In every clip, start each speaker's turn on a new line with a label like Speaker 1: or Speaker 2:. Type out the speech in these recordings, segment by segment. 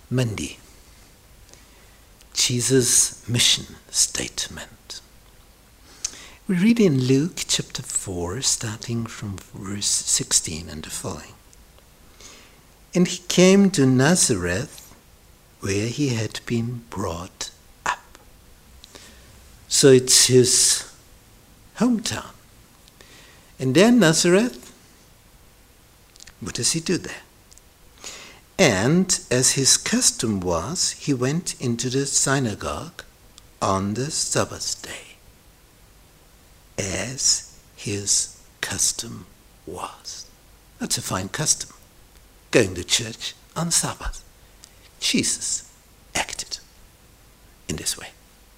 Speaker 1: Monday, Jesus' mission statement. We read in Luke chapter 4, starting from verse 16 and the following. And he came to Nazareth, where he had been brought up. So it's his hometown. And there in Nazareth, what does he do there? And as his custom was, he went into the synagogue on the Sabbath day, as his custom was. That's a fine custom, going to church on Sabbath. Jesus acted in this way.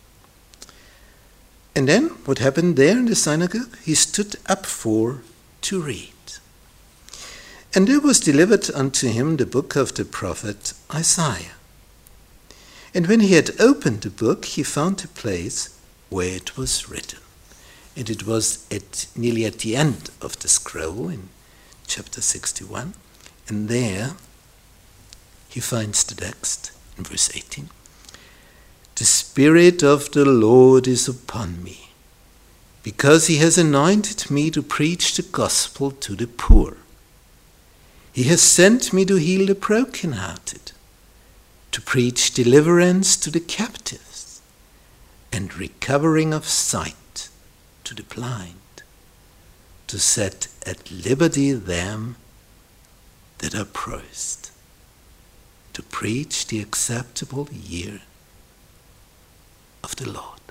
Speaker 1: And then, what happened there in the synagogue? He stood up to read. And there was delivered unto him the book of the prophet Isaiah. And when he had opened the book, he found a place where it was written. And it was nearly at the end of the scroll in chapter 61. And there he finds the text in verse 18. The Spirit of the Lord is upon me, because he has anointed me to preach the gospel to the poor. He has sent me to heal the brokenhearted, to preach deliverance to the captives, and recovering of sight to the blind, to set at liberty them that are oppressed, to preach the acceptable year of the Lord.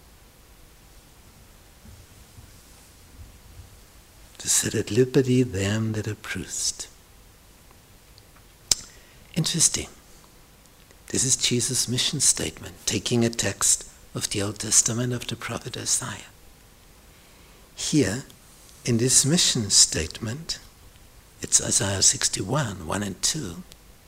Speaker 1: To set at liberty them that are oppressed. Interesting. This is Jesus' mission statement, taking a text of the Old Testament of the prophet Isaiah. Here, in this mission statement, it's Isaiah 61, 1 and 2.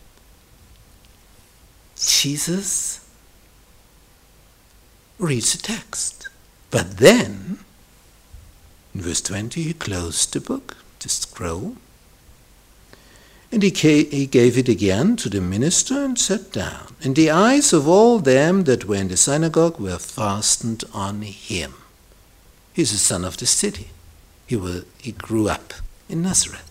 Speaker 1: Jesus reads the text. But then, in verse 20, he closed the book, the scroll, and he gave it again to the minister and sat down. And the eyes of all them that were in the synagogue were fastened on him. He's a son of the city. He grew up in Nazareth.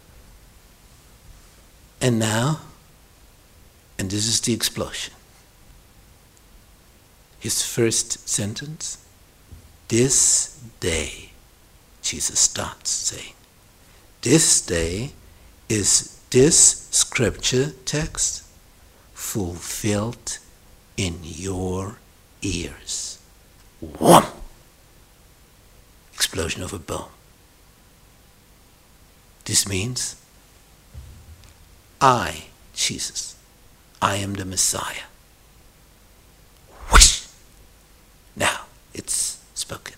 Speaker 1: And now, and this is the explosion. His first sentence, this day, Jesus starts saying, this day is this scripture text fulfilled in your ears. Wham! Explosion of a bomb. This means, I, Jesus, I am the Messiah. Whoosh! Now it's spoken.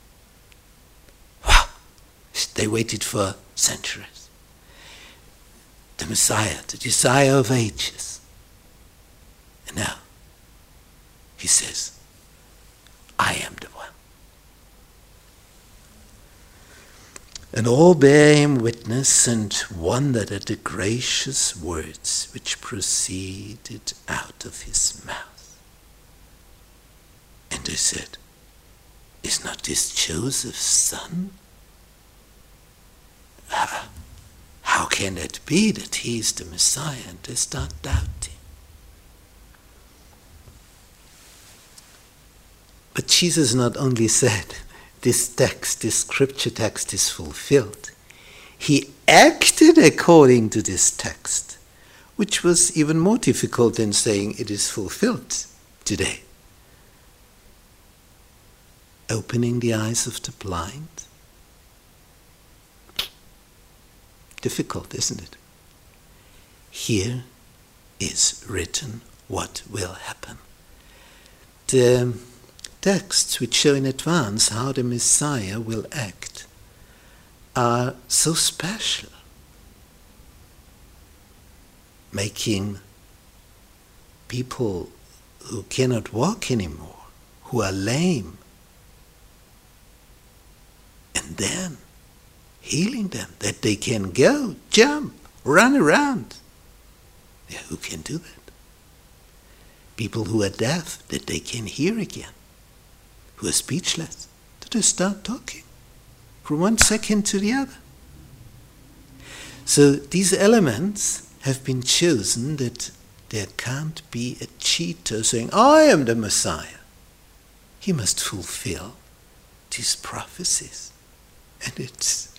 Speaker 1: Wow! They waited for centuries. The Messiah, the desire of ages. And now, he says, I am the one. And all bare him witness and wondered at the gracious words which proceeded out of his mouth. And they said, is not this Joseph's son? How can it be that he is the Messiah? And they start doubting. But Jesus not only said, this text, this scripture text is fulfilled. He acted according to this text, which was even more difficult than saying it is fulfilled today. Opening the eyes of the blind. Difficult, isn't it? Here is written what will happen. The texts which show in advance how the Messiah will act are so special, making people who cannot walk anymore, who are lame, and then healing them, that they can go, jump, run around. Yeah, who can do that? People who are deaf, that they can hear again. Who are speechless, that they start talking from one second to the other. So these elements have been chosen that there can't be a cheater saying, I am the Messiah. He must fulfill these prophecies. And it's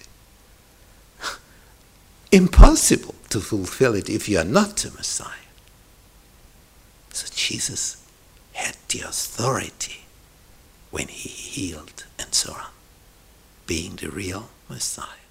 Speaker 1: impossible to fulfill it if you are not the Messiah. So Jesus had the authority when he healed and so on, being the real Messiah.